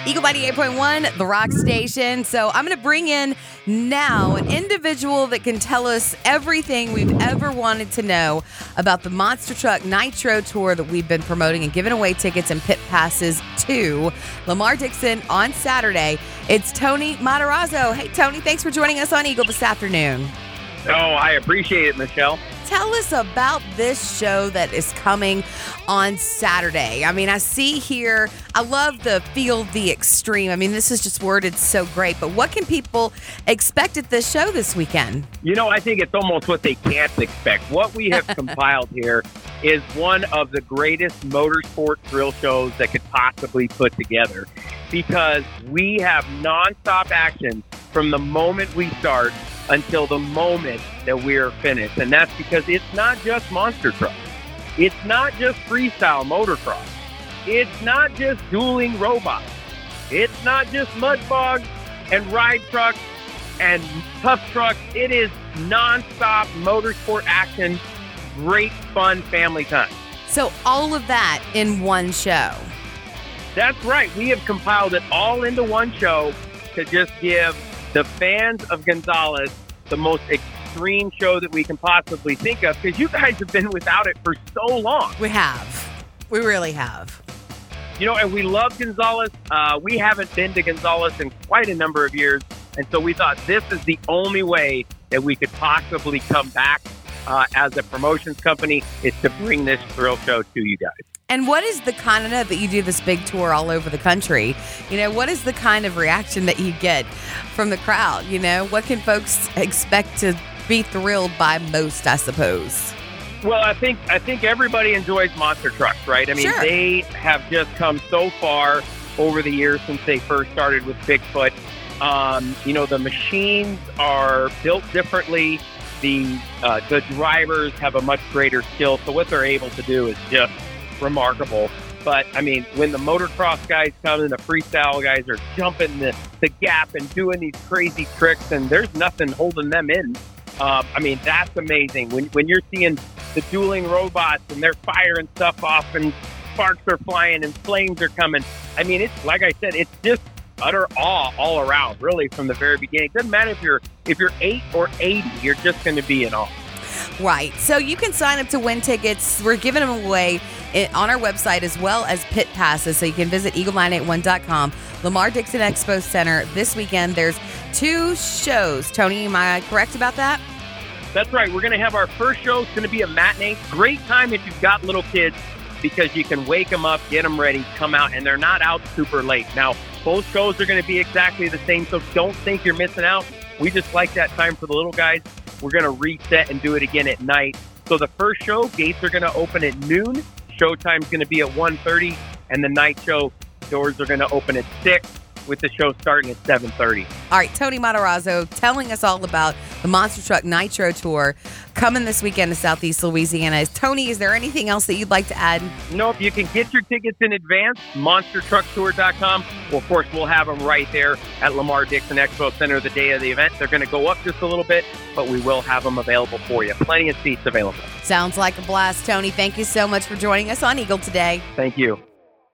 Eagle 98.1, the rock station. So I'm going to bring in now an individual that can tell us everything we've ever wanted to know about the Monster Truck Nitro Tour that we've been promoting and giving away tickets and pit passes to Lamar Dixon on Saturday. It's Tony Matarazzo. Hey, Tony, thanks for joining us on Eagle this afternoon. Oh, I appreciate it, Michelle. Tell us about this show that is coming on Saturday. I mean, I see here, I love the Feel the Extreme. I mean, this is just worded so great, but what can people expect at this show this weekend? You know, I think it's almost what they can't expect. What we have compiled here is one of the greatest motorsport thrill shows that could possibly put together, because we have nonstop action from the moment we start until the moment that we're finished. And that's because it's not just monster trucks. It's not just freestyle motocross. It's not just dueling robots. It's not just mud bogs and ride trucks and tough trucks. It is nonstop motorsport action, great fun family time. So all of that in one show. That's right. We have compiled it all into one show to just give the fans of Gonzales the most extreme show that we can possibly think of, because you guys have been without it for so long. We have. We really have. You know, and we love Gonzales. We haven't been to Gonzales in quite a number of years, and so we thought this is the only way that we could possibly come back as a promotions company, is to bring this thrill show to you guys. And what is the kind of that you do this big tour all over the country? You know, what is the kind of reaction that you get from the crowd? You know, what can folks expect to be thrilled by most, I suppose? Well, I think everybody enjoys monster trucks, right? I mean, Sure. They have just come so far over the years since they first started with Bigfoot. You know, the machines are built differently. The drivers have a much greater skill. So what they're able to do is just remarkable. But I mean, when the motocross guys come and the freestyle guys are jumping the gap and doing these crazy tricks, and there's nothing holding them in. I mean, that's amazing. When you're seeing the dueling robots and they're firing stuff off and sparks are flying and flames are coming. I mean, it's like I said, it's just utter awe all around, really, from the very beginning. It doesn't matter if you're 8 or 80, you're just going to be in awe. Right. So you can sign up to win tickets. We're giving them away on our website, as well as pit passes. So you can visit eagle981.com. Lamar Dixon Expo Center this weekend. There's 2 shows. Tony, am I correct about that? That's right. We're going to have our first show. It's going to be a matinee. Great time if you've got little kids, because you can wake them up, get them ready, come out, and they're not out super late. Now, both shows are going to be exactly the same, so don't think you're missing out. We just like that time for the little guys. We're going to reset and do it again at night. So the first show, gates are going to open at noon. Showtime's going to be at 1:30, and the night show doors are going to open at 6, with the show starting at 7:30. All right, Tony Matarazzo telling us all about the Monster Truck Nitro Tour coming this weekend to Southeast Louisiana. Tony, is there anything else that you'd like to add? Nope, you can get your tickets in advance, monstertrucktour.com. Well, of course, we'll have them right there at Lamar Dixon Expo Center the day of the event. They're going to go up just a little bit, but we will have them available for you. Plenty of seats available. Sounds like a blast, Tony. Thank you so much for joining us on Eagle today. Thank you.